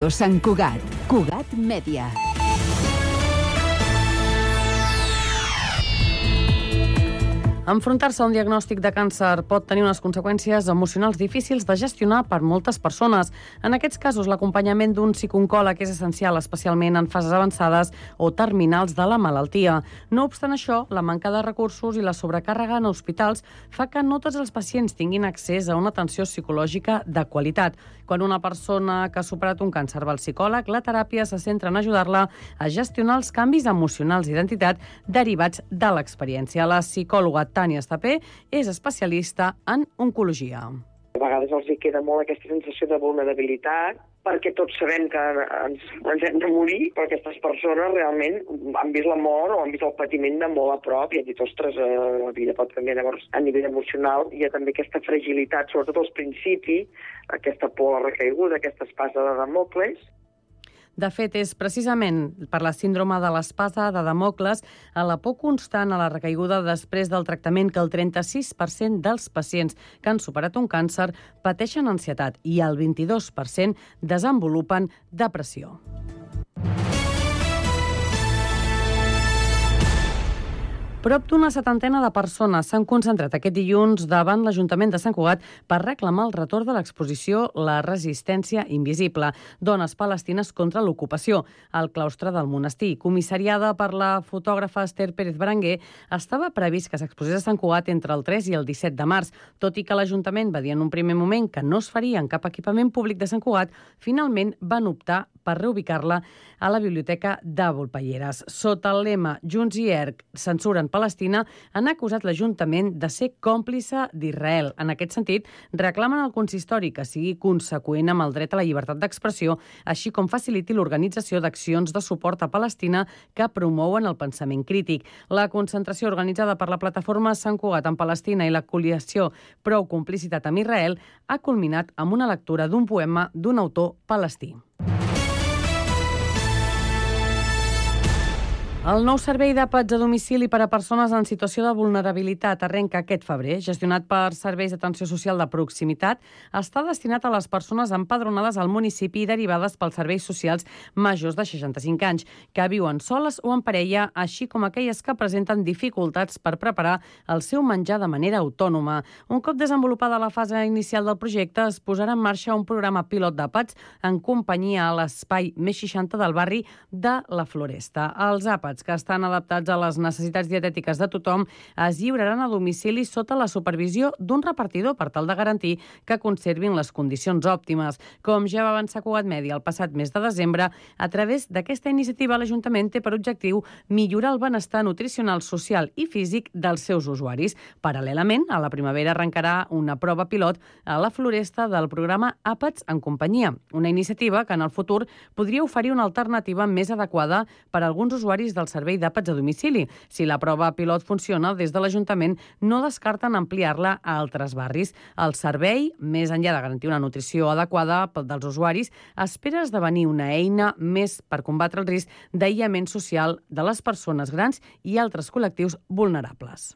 Todo Sant Cugat. Cugat Mèdia. Enfrontar-se a un diagnòstic de càncer pot tenir unes conseqüències emocionals difícils de gestionar per moltes persones. En aquests casos, l'acompanyament d'un psicooncòleg és essencial, especialment en fases avançades o terminals de la malaltia. No obstant això, la manca de recursos i la sobrecàrrega en hospitals fa que no tots els pacients tinguin accés a una atenció psicològica de qualitat. Quan una persona que ha superat un càncer va al psicòleg, la teràpia se centra en ajudar-la a gestionar els canvis emocionals d'identitat derivats de l'experiència. La psicòloga Tània Estapé és especialista en oncologia. A vegades els hi queda molt aquesta sensació de vulnerabilitat, perquè tots sabem que ens hem de morir, però aquestes persones realment han vist la mort o han vist el patiment de molt a prop i han dit, ostres, la vida pot canviar. Llavors, a nivell emocional, hi ha també aquesta fragilitat, sobretot al principi, aquesta por a la recaiguda, aquesta espasa de Damocles. De fet, és precisament per la síndrome de l'espasa de Damocles, a la por constant a la recaiguda després del tractament, que el 36% dels pacients que han superat un càncer pateixen ansietat i el 22% desenvolupen depressió. Prop d'una setantena de persones s'han concentrat aquest dilluns davant l'Ajuntament de Sant Cugat per reclamar el retorn de l'exposició La resistència invisible, dones palestines contra l'ocupació, al claustre del monestir. Comissariada per la fotògrafa Esther Pérez Berenguer, estava previst que s'exposés a Sant Cugat entre el 3 i el 17 de març. Tot i que l'Ajuntament va dir en un primer moment que no es faria en cap equipament públic de Sant Cugat, finalment van optar per reubicar-la a la Biblioteca de Volpelleres. Sota el lema Junts i ERC censuren Palestina, han acusat l'Ajuntament de ser còmplice d'Israel. En aquest sentit, reclamen al consistori que sigui conseqüent amb el dret a la llibertat d'expressió, així com faciliti l'organització d'accions de suport a Palestina que promouen el pensament crític. La concentració organitzada per la plataforma Sant Cugat en Palestina i la coalició Prou Complicitat amb Israel ha culminat amb una lectura d'un poema d'un autor palestí. El nou servei d'àpats a domicili per a persones en situació de vulnerabilitat arrenca aquest febrer. Gestionat per Serveis d'Atenció Social de Proximitat, està destinat a les persones empadronades al municipi i derivades pels serveis socials majors de 65 anys, que viuen soles o en parella, així com aquelles que presenten dificultats per preparar el seu menjar de manera autònoma. Un cop desenvolupada la fase inicial del projecte, es posarà en marxa un programa pilot d'àpats en companyia a l'espai més 60 del barri de la Floresta. Els àpats, que estan adaptats a les necessitats dietètiques de tothom, es lliuraran a domicili sota la supervisió d'un repartidor per tal de garantir que conservin les condicions òptimes. Com ja va avançar Cugat Mèdia el passat mes de desembre, a través d'aquesta iniciativa l'Ajuntament té per objectiu millorar el benestar nutricional, social i físic dels seus usuaris. Paral·lelament, a la primavera arrencarà una prova pilot a la Floresta del programa Àpats en companyia, una iniciativa que en el futur podria oferir una alternativa més adequada per a alguns usuaris del servei d'àpats a domicili. Si la prova pilot funciona, des de l'Ajuntament no descarten ampliar-la a altres barris. El servei, més enllà de garantir una nutrició adequada dels usuaris, espera esdevenir una eina més per combatre el risc d'aïllament social de les persones grans i altres col·lectius vulnerables.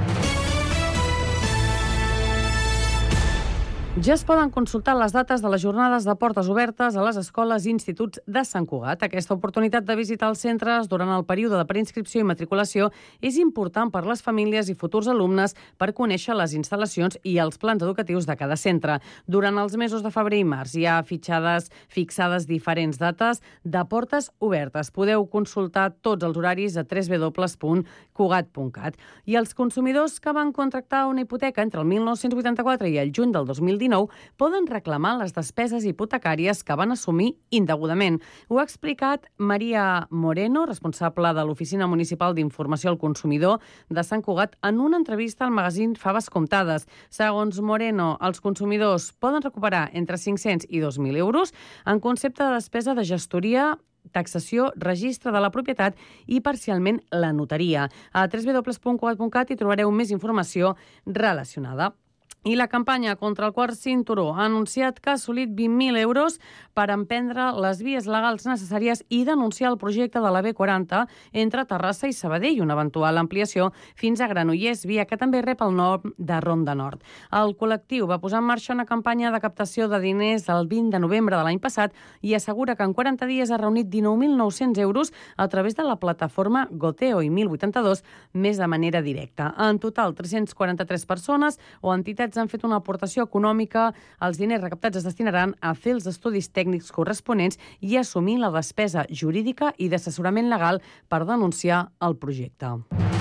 Ja es poden consultar les dates de les jornades de portes obertes a les escoles i instituts de Sant Cugat. Aquesta oportunitat de visitar els centres durant el període de preinscripció i matriculació és important per les famílies i futurs alumnes per conèixer les instal·lacions i els plans educatius de cada centre. Durant els mesos de febrer i març hi ha fixades diferents dates de portes obertes. Podeu consultar tots els horaris a www.cugat.cat. I els consumidors que van contractar una hipoteca entre el 1984 i el juny del 2019 poden reclamar les despeses hipotecàries que van assumir indegudament. Ho ha explicat Maria Moreno, responsable de l'Oficina Municipal d'Informació al Consumidor de Sant Cugat, en una entrevista al magazín Faves Comptades. Segons Moreno, els consumidors poden recuperar entre 500 i 2.000 euros en concepte de despesa de gestoria, taxació, registre de la propietat i parcialment la notaria. A www.cugat.cat hi trobareu més informació relacionada. I la campanya contra el quart cinturó ha anunciat que ha assolit 20.000 euros per emprendre les vies legals necessàries i denunciar el projecte de la B40 entre Terrassa i Sabadell, una eventual ampliació fins a Granollers, via que també rep el nom de Ronda Nord. El col·lectiu va posar en marxa una campanya de captació de diners el 20 de novembre de l'any passat i assegura que en 40 dies ha reunit 19.900 euros a través de la plataforma Goteo i 1.082 més de manera directa. En total, 343 persones o entitats han fet una aportació econòmica. Els diners recaptats es destinaran a fer els estudis tècnics corresponents i assumir la despesa jurídica i d'assessorament legal per denunciar el projecte.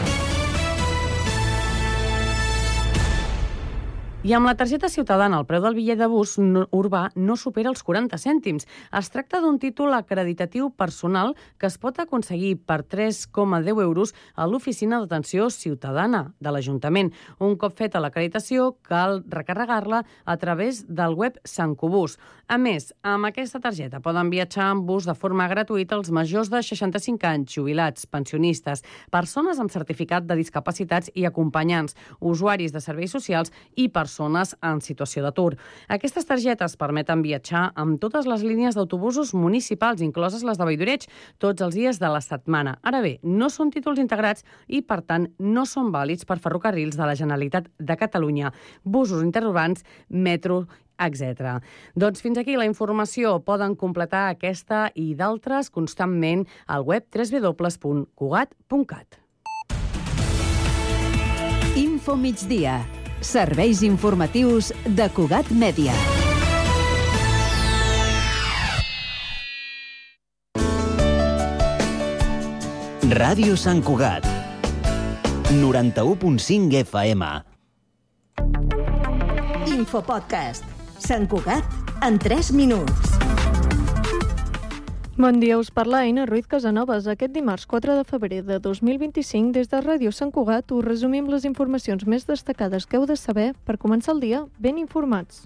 I amb la targeta ciutadana, el preu del bitllet de bus urbà no supera els 40 cèntims. Es tracta d'un títol acreditatiu personal que es pot aconseguir per 3,10 euros a l'oficina d'atenció ciutadana de l'Ajuntament. Un cop feta l'acreditació, cal recarregar-la a través del web Sancobús. A més, amb aquesta targeta poden viatjar en bus de forma gratuïta els majors de 65 anys, jubilats, pensionistes, persones amb certificat de discapacitats i acompanyants, usuaris de serveis socials i persones en situació d'atur. Aquestes targetes permeten viatjar amb totes les línies d'autobusos municipals, incloses les de Valldoreig, tots els dies de la setmana. Ara bé, no són títols integrats i, per tant, no són vàlids per ferrocarrils de la Generalitat de Catalunya, busos interurbans, metro, etc. Doncs fins aquí la informació. Poden completar aquesta i d'altres constantment al web www.cugat.cat. Info migdia. Serveis informatius de Cugat Mèdia. Ràdio Sant Cugat. 91.5 FM. Infopodcast. Sant Cugat en 3 minuts. Bon dia, us parla Aina Ruiz Casanovas. Aquest dimarts 4 de febrer de 2025, des de Ràdio Sant Cugat, us resumim les informacions més destacades que heu de saber per començar el dia ben informats.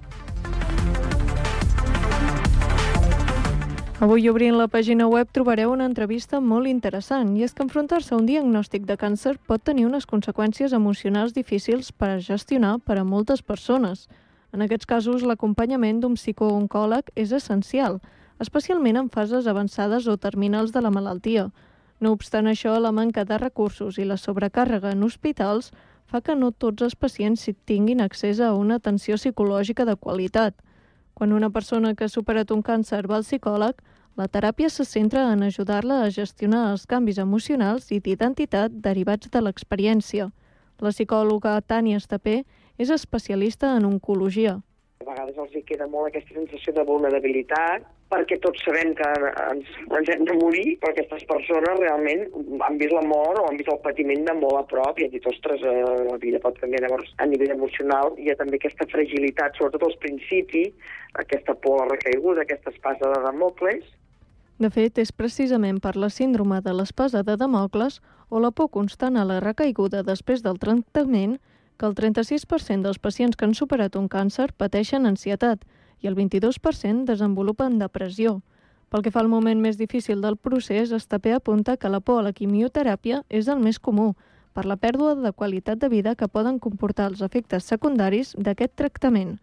Avui, obrint la pàgina web, trobareu una entrevista molt interessant, i és que enfrontar-se a un diagnòstic de càncer pot tenir unes conseqüències emocionals difícils per a gestionar per a moltes persones. En aquests casos, l'acompanyament d'un psicooncòleg és essencial, especialment en fases avançades o terminals de la malaltia. No obstant això, la manca de recursos i la sobrecàrrega en hospitals fa que no tots els pacients tinguin accés a una atenció psicològica de qualitat. Quan una persona que ha superat un càncer va al psicòleg, la teràpia se centra en ajudar-la a gestionar els canvis emocionals i d'identitat derivats de l'experiència. La psicòloga Tània Estapé és especialista en oncologia. A vegades els hi queda molt aquesta sensació de vulnerabilitat, perquè tots sabem que ens hem de morir, però aquestes persones realment han vist la mort o han vist el patiment de molt a prop i han dit, ostres, la vida pot canviar. Llavors, a nivell emocional hi ha també aquesta fragilitat, sobretot als principis, aquesta por a la recaiguda, aquesta espasa de Damocles. De fet, és precisament per la síndrome de l'espasa de Damocles o la por constant a la recaiguda després del tractament que el 36% dels pacients que han superat un càncer pateixen ansietat i el 22% desenvolupen depressió. Pel que fa al moment més difícil del procés, Estapé apunta que la por a la quimioteràpia és el més comú, per la pèrdua de qualitat de vida que poden comportar els efectes secundaris d'aquest tractament.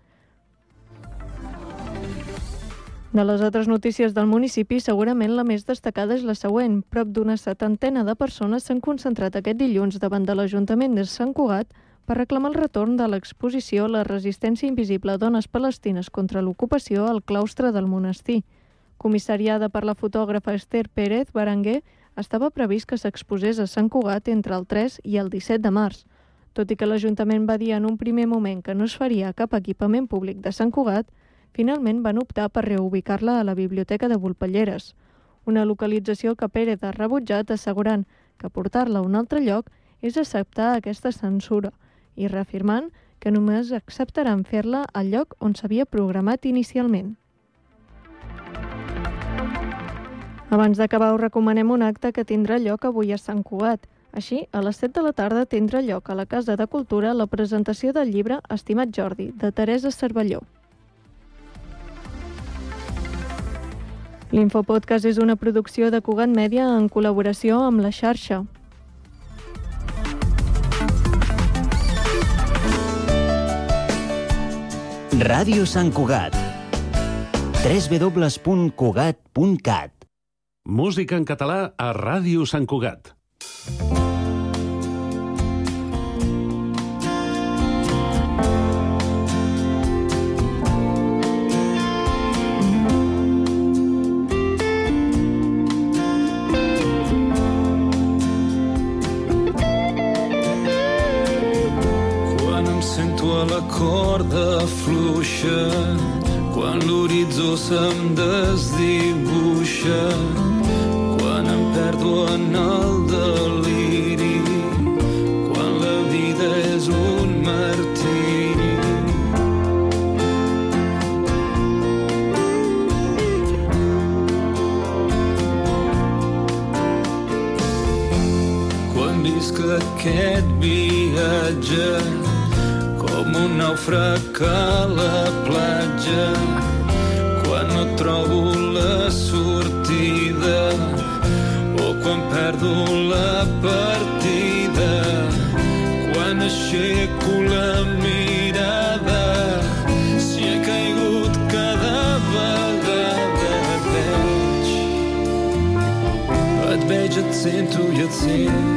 De les altres notícies del municipi, segurament la més destacada és la següent. Prop d'una 70 de persones s'han concentrat aquest dilluns davant de l'Ajuntament de Sant Cugat per reclamar el retorn de l'exposició La resistència invisible a dones palestines contra l'ocupació al claustre del monestir. Comissariada per la fotògrafa Esther Pérez Berenguer, estava previst que s'exposés a Sant Cugat entre el 3 i el 17 de març. Tot i que l'Ajuntament va dir en un primer moment que no es faria cap equipament públic de Sant Cugat, finalment van optar per reubicar-la a la Biblioteca de Volpelleres, una localització que Pérez ha rebutjat assegurant que portar-la a un altre lloc és acceptar aquesta censura i reafirmant que només acceptaran fer-la al lloc on s'havia programat inicialment. Abans d'acabar, us recomanem un acte que tindrà lloc avui a Sant Cugat. Així, a les 7 de la tarda tindrà lloc a la Casa de Cultura la presentació del llibre Estimat Jordi, de Teresa Cervelló. L'Infopodcast és una producció de Cugat Mèdia en col·laboració amb La Xarxa. Ràdio Sant Cugat. www.cugat.cat. Música en català a Ràdio Sant Cugat. La corda fluixa, quan l'horitzó se'm desdibuixa, quan em perdo en el deliri, quan la vida és un martiri. Quan visc aquest viatge com un nàufrag a la platja, quan no trobo la sortida o quan perdo la partida, quan aixeco la mirada, si he caigut cada vegada et veig, et sento i et sent.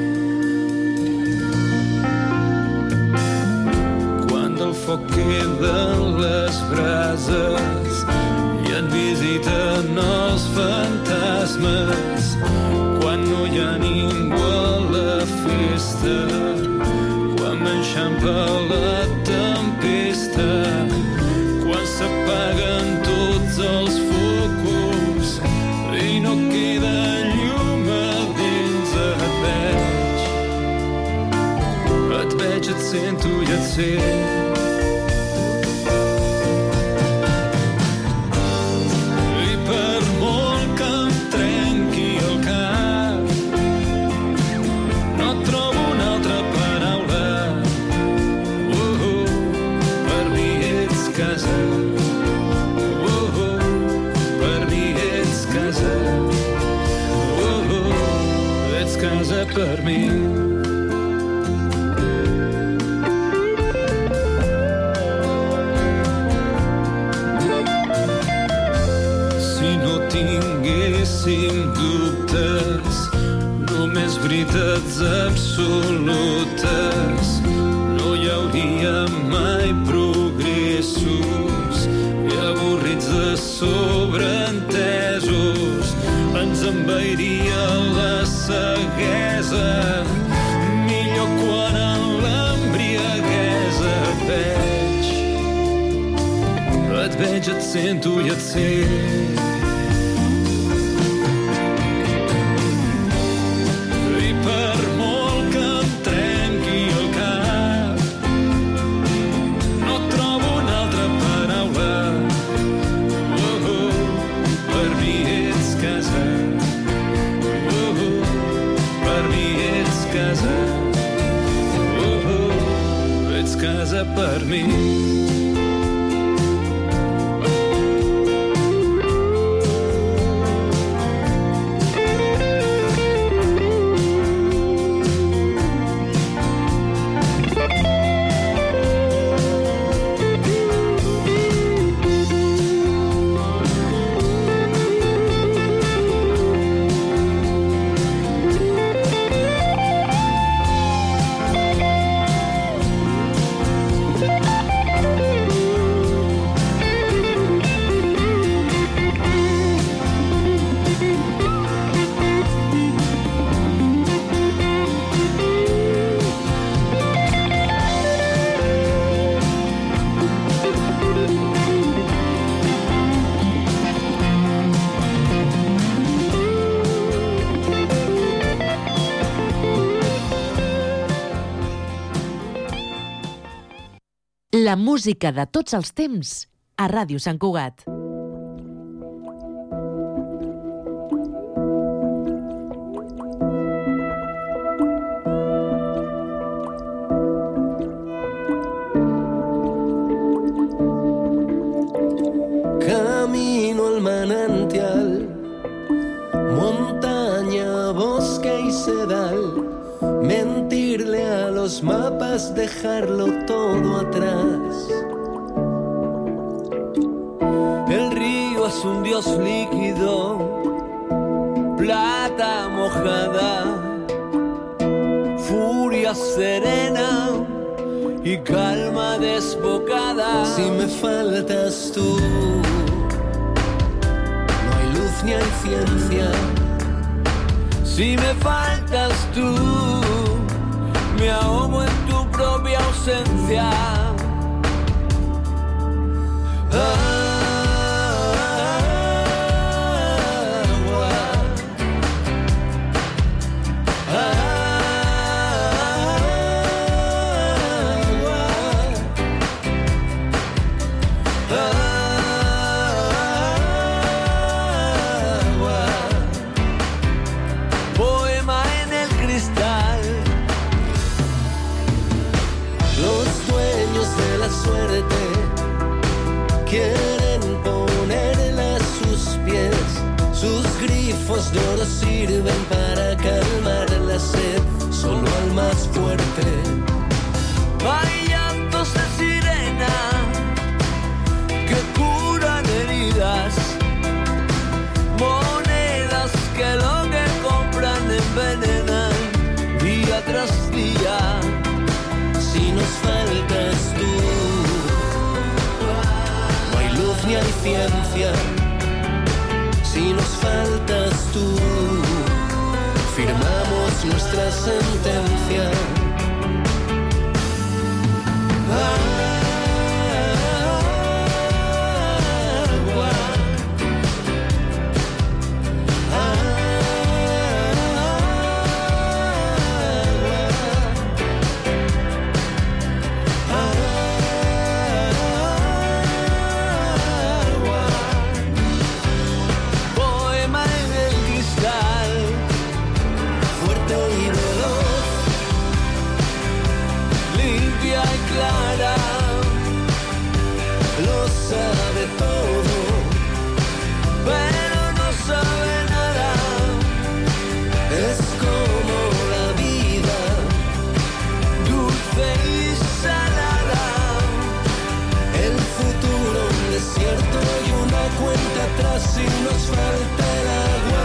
El foc queda les brases i en visiten els fantasmes, quan no hi ha ningú a la festa, quan m'enxampa la tempesta, quan s'apaguen tots els focus i no queda llum a dins, et veig, et sento i et sent. Per mi. Si no tinguéssim dubtes, només veritats absolutes, no hi hauria mai progressos i avorrits de sobreentesos. Ens envairia la ceguesa, millor quan en l'embriaguesa et veig, et sento i et sent. I per molt que em trenqui el cap, no trobo una altra paraula. Per mi ets casa. Ets casa per mi. La música de tots els temps a Ràdio Sant Cugat. Camino al manantial, montaña, bosque y sedal, mentirle a los mapas, dejarlo todo atrás. El río es un dios líquido, plata mojada, furia serena y calma desbocada. Si me faltas tú, no hay luz ni hay ciencia. Si me faltas tú, me ahogo en tu propia ausencia. Quieren ponerle a sus pies, sus grifos de oro sirven para calmar la sed, solo al más fuerte. Hay llantos de sirena que curan heridas, monedas que lo que compran envenenan día tras día. Si nos faltas tú, ni hay ciencia. Si nos faltas tú, firmamos nuestra sentencia. Sabe todo, pero no sabe nada. Es como la vida, dulce y salada. El futuro un desierto y una cuenta atrás si nos falta el agua.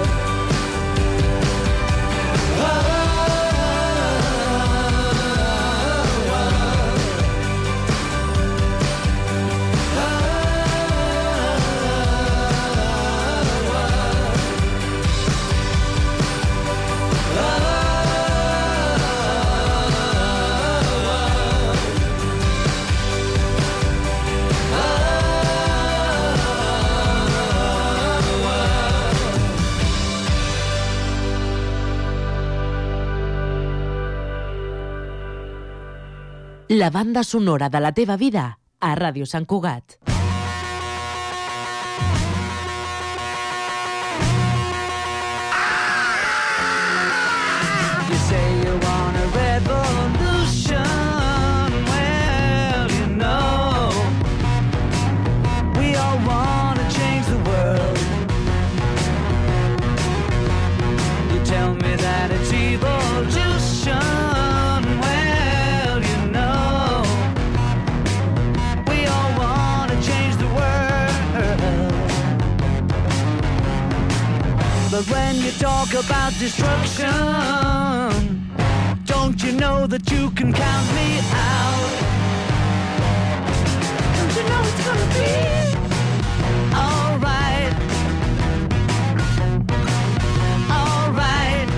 La banda sonora de la teva vida a Ràdio Sant Cugat. You say you want a revolution. Well, you know, we all want to change the world. You tell me that it's evolution. But when you talk about destruction, don't you know that you can count me out? Don't you know it's gonna be alright? Alright.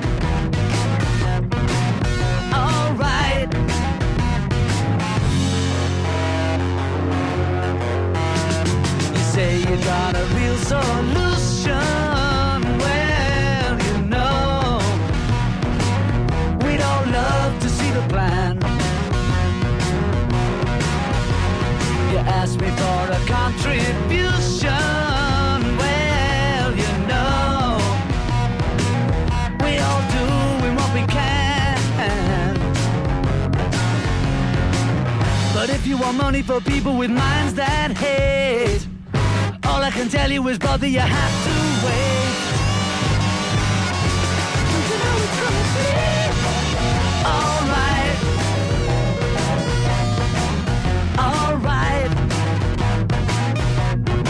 Alright. You say you got a real solution. Plan. You asked me for a contribution. Well, you know, we all doing what we can. But if you want money for people with minds that hate, all I can tell you is, brother, you have to wait. Don't you know it's gonna be alright? Alright.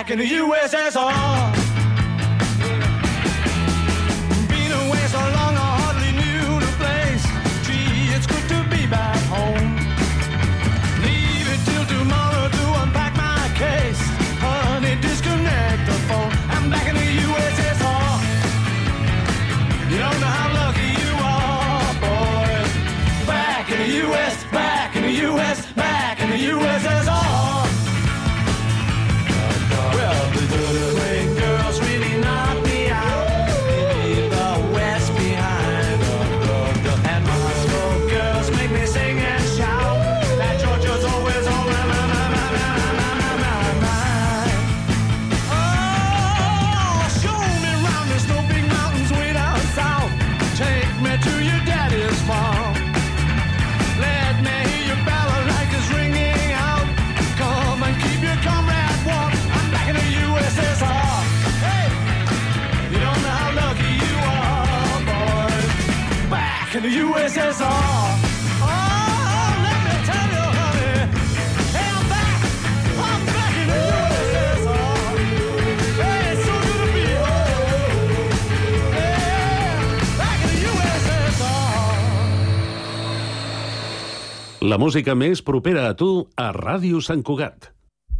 back in the USSR. Been away so long I hardly knew the place. Gee, it's good to be back home. Leave it till tomorrow to unpack my case. Honey, disconnect the phone. I'm back in the USSR. You don't know how lucky you are, boy. Back in the US, back in the US, back in the USSR. Well, the good girls really knocked me out. They leave the West behind. And Moscow girls make me sing and shout. That Georgia's always on my mind. Oh, show me round the snow big mountains way down south. Take me to your daddy's farm. Let me hear your balalaikas ringing out. Come and keep your comrade warm. I'm back in the USSR. Hey, you don't know how lucky you are, boy. Back in the USSR. Oh, let me tell you, honey. Hey, I'm back in the USSR. Hey, it's so good to be home. Yeah, back in the USSR. La música més propera a tu a Ràdio Sant Cugat.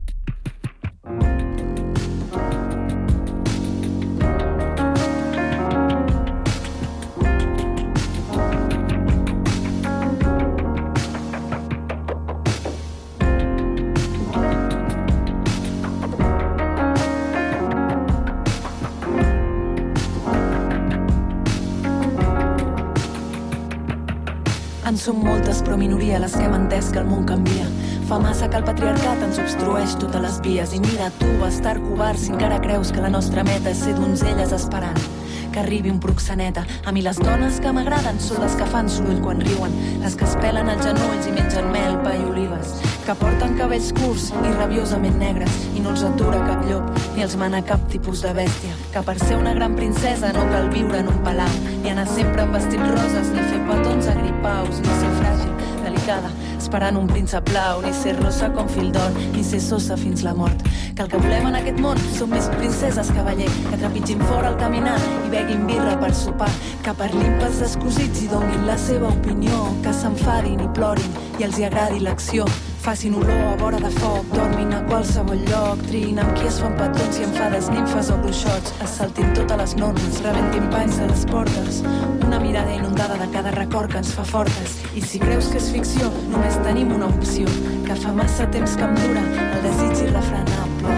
En som moltes, però minoria, les que hem entès que el món canvia. Fa massa que el patriarcat ens obstrueix totes les vies. I mira tu, bastar covard, si encara creus que la nostra meta és ser donzelles esperant que arribi un proxeneta. A mi les dones que m'agraden són les que fan soroll quan riuen, les que es pelen els genolls i mengen mel, pa i olives, que porten cabells curts i rabiosament negres i no els atura cap llop ni els mana cap tipus de bèstia, que per ser una gran princesa no cal viure en un palau, ni anar sempre amb vestits roses, ni fer petons agripaus, ni ser fràgil, delicada, esperant un príncep blau, ni ser rossa com fil d'or, ni ser sosa fins la mort. Que el que volem en aquest món són més princeses, cavaller, que trepitgin fora al caminar i beguin birra per sopar, que parlin pels descosits i donin la seva opinió, que s'enfadin i plorin i els hi agradi l'acció, facin olor a vora de foc, dormin a qualsevol lloc, triïn amb qui es fan petons i enfades, nimfes o bruixots, es saltin totes les normes, rebentin panys de les portes, una mirada inundada de cada record que ens fa fortes. I si creus que és ficció, només tenim una opció, que fa massa temps que em dura el desig irrefrenable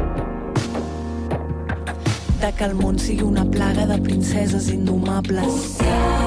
de que el món sigui una plaga de princeses indomables.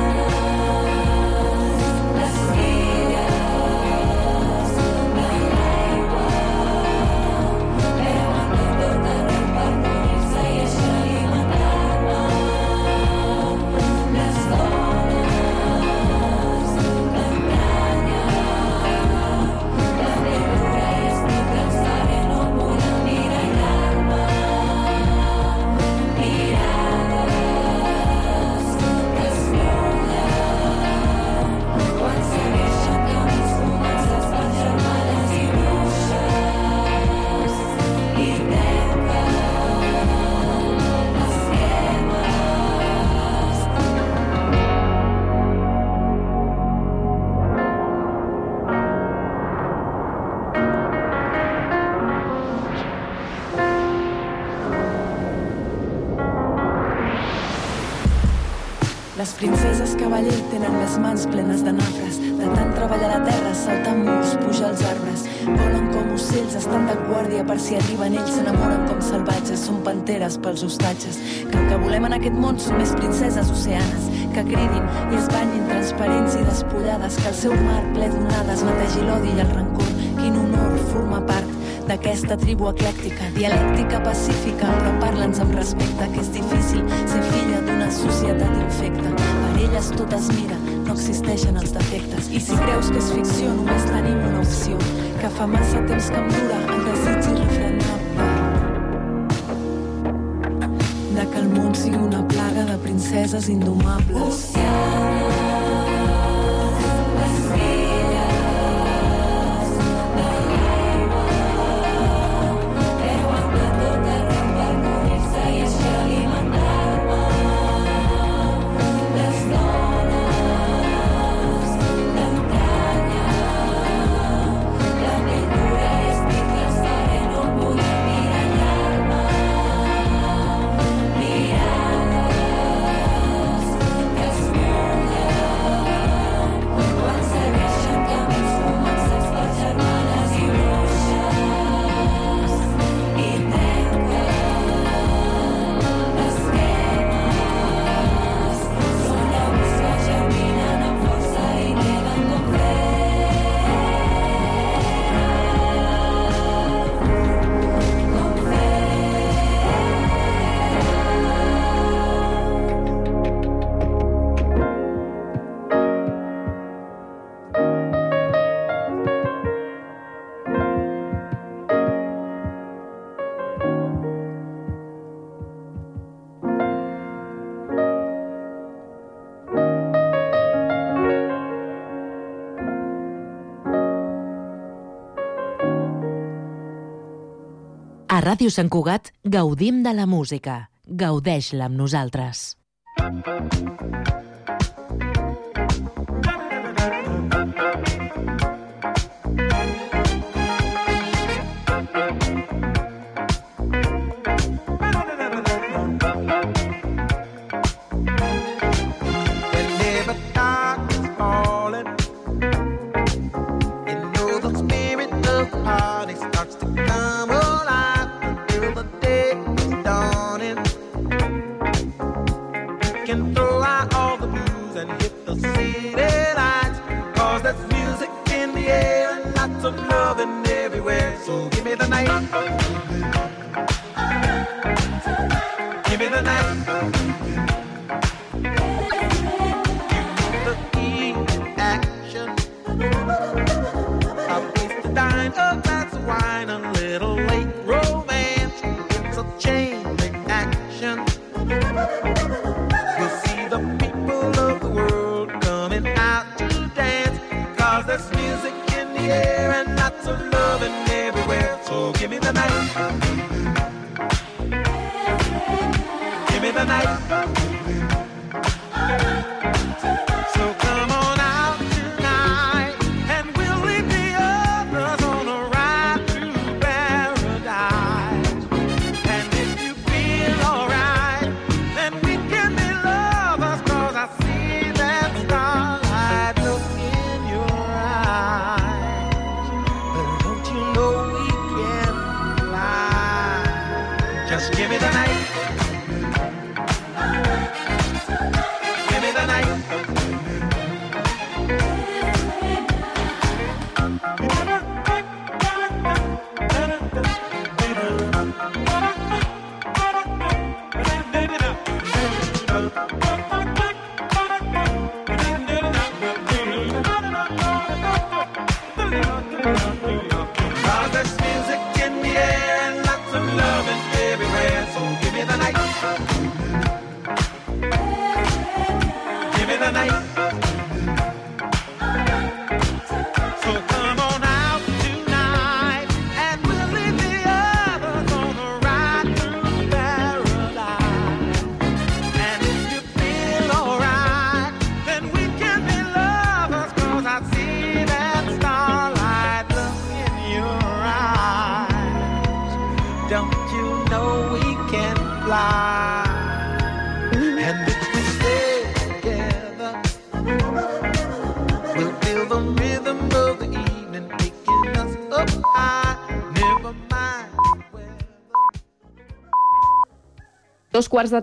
Les princeses cavaller tenen les mans plenes de nafres, de tant treballar la terra, saltar murs, pujar els arbres. Volen com ocells, estan de guàrdia per si arriben ells, s'enamoren com salvatges, són panteres pels hostatges. Que el que volem en aquest món són més princeses oceanes, que cridin i es banyin transparents i despullades, que el seu mar ple d'onades netegi l'odi i el rancor. Quin honor formar part d'aquesta tribu eclèctica, dialèctica pacífica, però parla'ns amb respecte, que és difícil ser filla d'una societat infecta. Per elles tot es mira, no existeixen els defectes. I si creus que és ficció, només tenim una opció, que fa massa temps que em dura el desig irrefrenable de que el món sigui una plaga de princeses indomables. Totes A Ràdio Sant Cugat gaudim de la música. Gaudeix-la amb nosaltres. Dos quarts de